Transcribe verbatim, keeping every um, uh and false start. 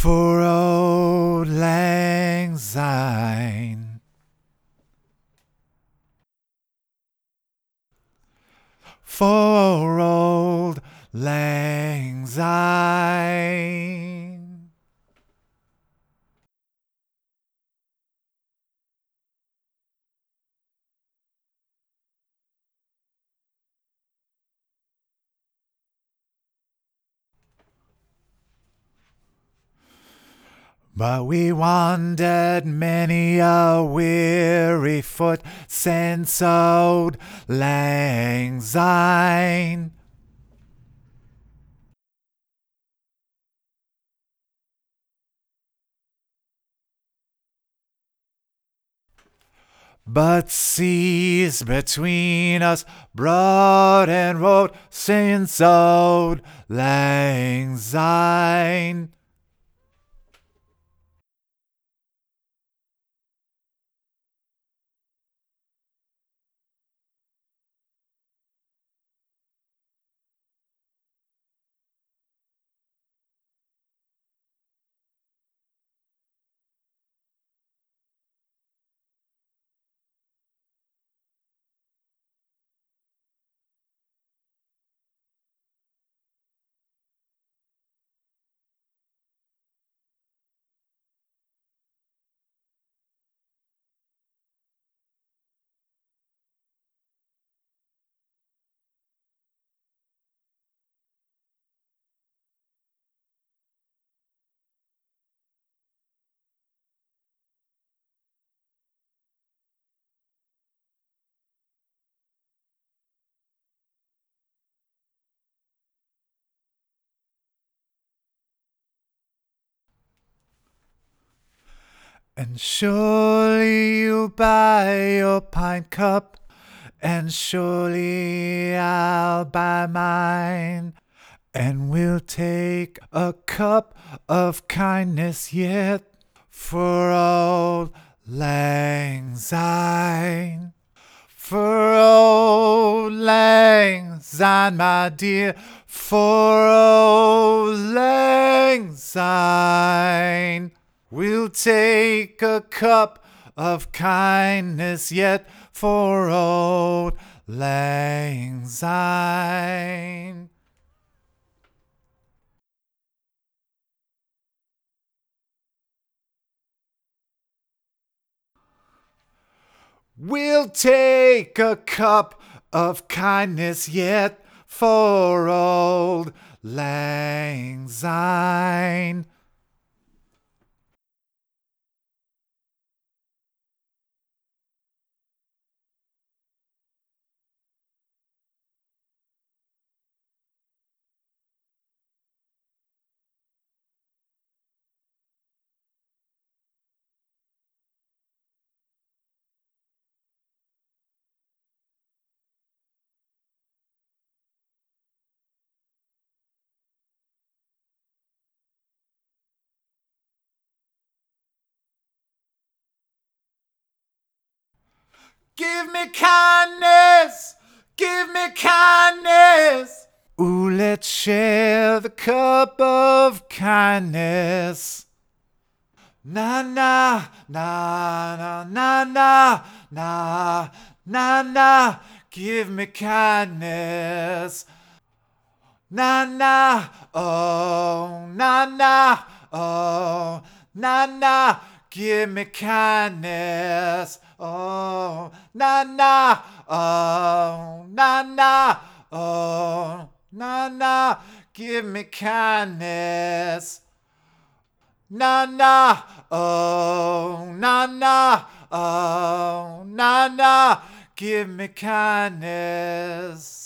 for Auld Lang Syne. For Auld Lang Syne. But we wandered many a weary foot since Auld Lang Syne. But seas between us broad and road since Auld Lang Syne. And surely you'll buy your pint cup, and surely I'll buy mine, and we'll take a cup of kindness yet for Auld Lang Syne. For Auld Lang Syne, my dear, for Auld Lang Syne. We'll take a cup of kindness yet for Auld Lang Syne. We'll take a cup of kindness yet for Auld Lang Syne. Give me kindness, give me kindness. Ooh, let's share the cup of kindness. Na na na na na na na na na. Give me kindness. Na na oh na na oh na na. Give me kindness. Oh na na oh na na oh na na. Give me kindness. Na na oh na na oh na na. Give me kindness.